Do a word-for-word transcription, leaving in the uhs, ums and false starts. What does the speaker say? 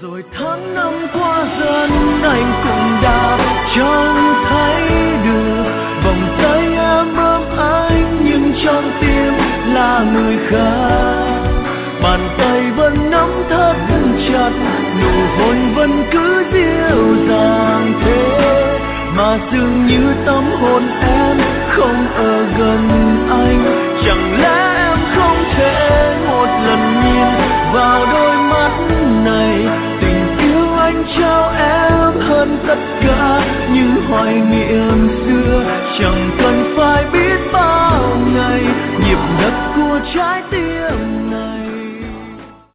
Rồi tháng năm qua dần anh cũng đã chẳng thấy được vòng tay em ôm anh, nhưng trong tim là người khác. Bàn tay vẫn nắm thắt chặt, nụ hôn vẫn cứ dịu dàng thế, mà dường như tâm hồn em không ở gần anh. Chẳng lẽ em không thể một lần nhìn vào đôi mắt này, tình yêu anh trao em hơn tất cả những hoài niệm xưa. Chẳng cần phải biết bao ngày, nhịp đập của trái tim